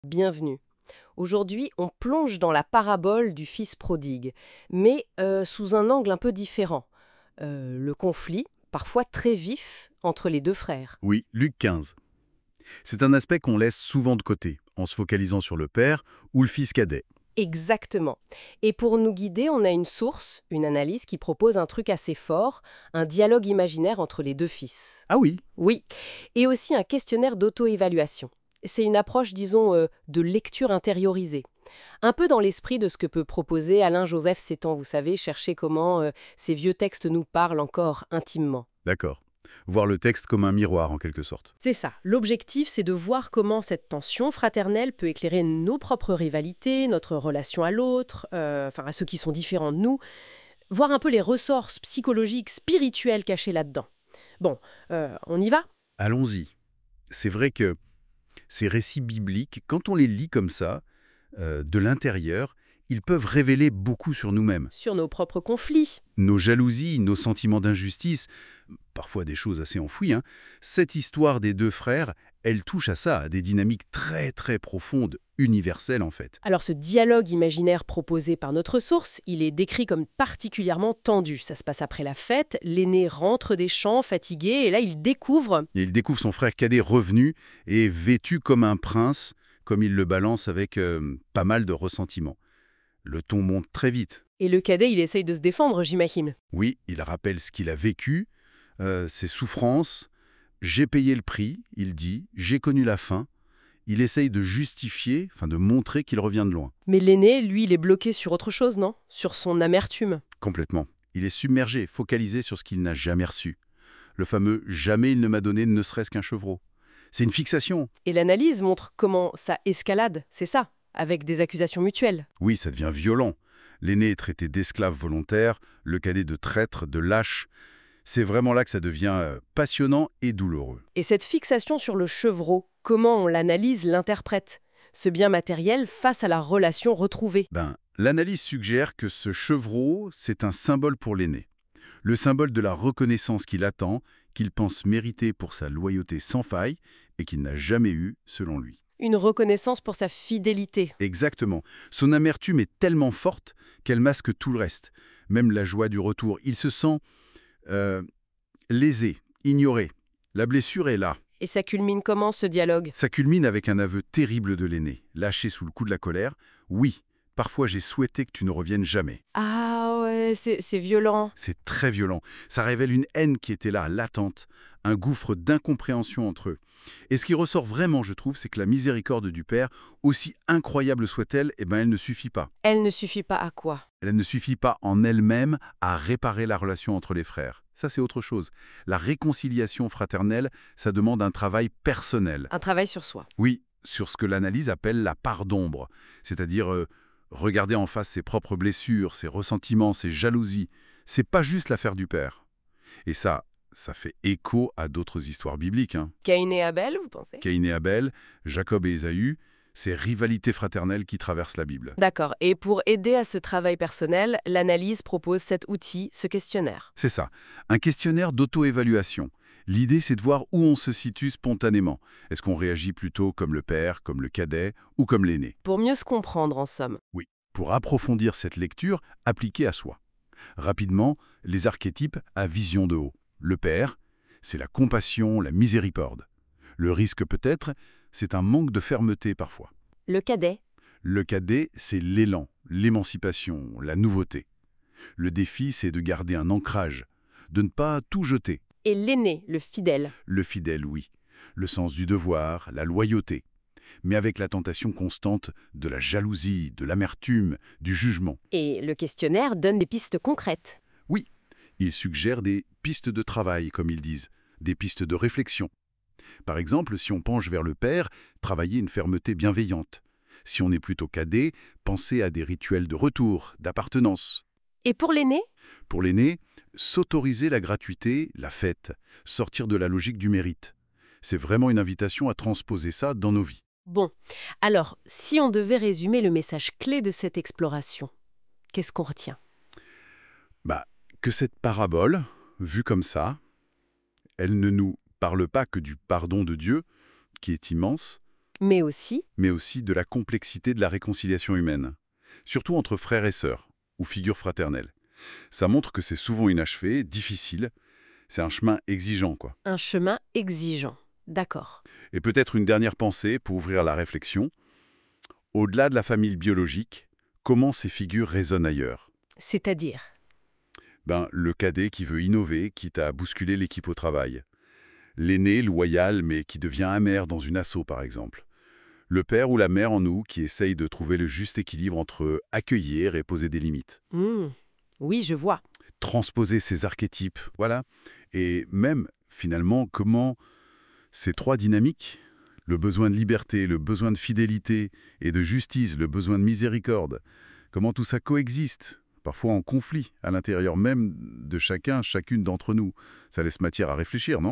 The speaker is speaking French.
Bienvenue. Aujourd'hui, on plonge dans la parabole du fils prodigue, mais sous un angle un peu différent. Le conflit, parfois très vif, entre les deux frères. Oui, Luc 15. C'est un aspect qu'on laisse souvent de côté, en se focalisant sur le père ou le fils cadet. Exactement. Et pour nous guider, on a une source, une analyse qui propose un truc assez fort, un dialogue imaginaire entre les deux fils. Ah oui, Oui, et aussi un questionnaire d'auto-évaluation. C'est une approche, disons, de lecture intériorisée. Un peu dans l'esprit de ce que peut proposer Alain-Joseph Sétan, vous savez, chercher comment ces vieux textes nous parlent encore intimement. d'accord. Voir le texte comme un miroir, en quelque sorte. C'est ça. L'objectif, c'est de voir comment cette tension fraternelle peut éclairer nos propres rivalités, notre relation à l'autre, enfin à ceux qui sont différents de nous, voir un peu les ressorts psychologiques, spirituels cachés là-dedans. Bon, on y va? Allons-y. C'est vrai que ces récits bibliques, quand on les lit comme ça, de l'intérieur, ils peuvent révéler beaucoup sur nous-mêmes. Sur nos propres conflits. Nos jalousies, nos sentiments d'injustice, parfois des choses assez enfouies, hein. Cette histoire des deux frères, elle touche à ça, à des dynamiques très très profondes, universelles en fait. Alors ce dialogue imaginaire proposé par notre source, il est décrit comme particulièrement tendu. Ça se passe après la fête, l'aîné rentre des champs fatigué et là il découvre... Et il découvre son frère cadet revenu et vêtu comme un prince, comme il le balance avec pas mal de ressentiment. Le ton monte très vite. Et le cadet il essaye de se défendre, j'imagine. Oui, il rappelle ce qu'il a vécu, ses souffrances. J'ai payé le prix, il dit, j'ai connu la faim. Il essaye de justifier, enfin de montrer qu'il revient de loin. Mais l'aîné, lui, il est bloqué sur autre chose, non? Sur son amertume. Complètement. Il est submergé, focalisé sur ce qu'il n'a jamais reçu. Le fameux « jamais il ne m'a donné ne serait-ce qu'un chevreau ». C'est une fixation. Et l'analyse montre comment ça escalade, c'est ça, avec des accusations mutuelles. Oui, ça devient violent. L'aîné est traité d'esclave volontaire, le cadet de traître, de lâche. C'est vraiment là que ça devient passionnant et douloureux. Et cette fixation sur le chevreau, comment on l'analyse, l'interprète? Ce bien matériel face à la relation retrouvée. L'analyse suggère que ce chevreau, c'est un symbole pour l'aîné. Le symbole de la reconnaissance qu'il attend, qu'il pense mériter pour sa loyauté sans faille et qu'il n'a jamais eue, selon lui. Une reconnaissance pour sa fidélité. Exactement. Son amertume est tellement forte qu'elle masque tout le reste, même la joie du retour. Il se sent euh, lésé, ignoré. La blessure est là. Et ça culmine comment, ce dialogue? Ça culmine avec un aveu terrible de l'aîné, lâché sous le coup de la colère. Oui, parfois j'ai souhaité que tu ne reviennes jamais. Ah ouais, c'est violent. C'est très violent. Ça révèle une haine qui était là, latente, un gouffre d'incompréhension entre eux. Et ce qui ressort vraiment, je trouve, c'est que la miséricorde du Père, aussi incroyable soit-elle, elle ne suffit pas. Elle ne suffit pas à quoi? Elle ne suffit pas en elle-même à réparer la relation entre les frères. Ça, c'est autre chose. La réconciliation fraternelle, ça demande un travail personnel. Un travail sur soi. Oui, sur ce que l'analyse appelle la part d'ombre, c'est-à-dire regarder en face ses propres blessures, ses ressentiments, ses jalousies. C'est pas juste l'affaire du Père. Et ça fait écho à d'autres histoires bibliques, hein. Caïn et Abel, vous pensez? Caïn et Abel, Jacob et Ésaü, ces rivalités fraternelles qui traversent la Bible. D'accord. Et pour aider à ce travail personnel, l'analyse propose cet outil, ce questionnaire. C'est ça, un questionnaire d'auto-évaluation. L'idée, c'est de voir où on se situe spontanément. Est-ce qu'on réagit plutôt comme le père, comme le cadet ou comme l'aîné? Pour mieux se comprendre, en somme. Oui, pour approfondir cette lecture appliquée à soi. Rapidement, les archétypes à vision de haut. Le père, c'est la compassion, la miséricorde. Le risque peut-être, c'est un manque de fermeté parfois. Le cadet. Le cadet, c'est l'élan, l'émancipation, la nouveauté. Le défi, c'est de garder un ancrage, de ne pas tout jeter. Et l'aîné, le fidèle. Le fidèle, oui. Le sens du devoir, la loyauté. Mais avec la tentation constante de la jalousie, de l'amertume, du jugement. Et le questionnaire donne des pistes concrètes. Oui, il suggère des pistes de travail, comme ils disent, des pistes de réflexion. Par exemple, si on penche vers le père, travailler une fermeté bienveillante. Si on est plutôt cadet, penser à des rituels de retour, d'appartenance. Et pour l'aîné? Pour l'aîné, s'autoriser la gratuité, la fête, sortir de la logique du mérite. C'est vraiment une invitation à transposer ça dans nos vies. Bon. Alors, si on devait résumer le message clé de cette exploration, qu'est-ce qu'on retient? Que cette parabole, vue comme ça, elle ne nous parle pas que du pardon de Dieu, qui est immense, Mais aussi, mais aussi de la complexité de la réconciliation humaine, surtout entre frères et sœurs, ou figures fraternelles. Ça montre que c'est souvent inachevé, difficile, c'est un chemin exigeant, quoi. un chemin exigeant. D'accord. Et peut-être une dernière pensée pour ouvrir la réflexion. Au-delà de la famille biologique, comment ces figures résonnent ailleurs? C'est-à-dire? Le cadet qui veut innover, quitte à bousculer l'équipe au travail. L'aîné loyal, mais qui devient amer dans une asso, par exemple. Le père ou la mère en nous qui essaye de trouver le juste équilibre entre accueillir et poser des limites. Hmm, oui, je vois. Transposer ces archétypes, voilà. Et même, finalement, comment ces trois dynamiques, le besoin de liberté, le besoin de fidélité et de justice, le besoin de miséricorde, comment tout ça coexiste, parfois en conflit, à l'intérieur même de chacune d'entre nous. Ça laisse matière à réfléchir, non?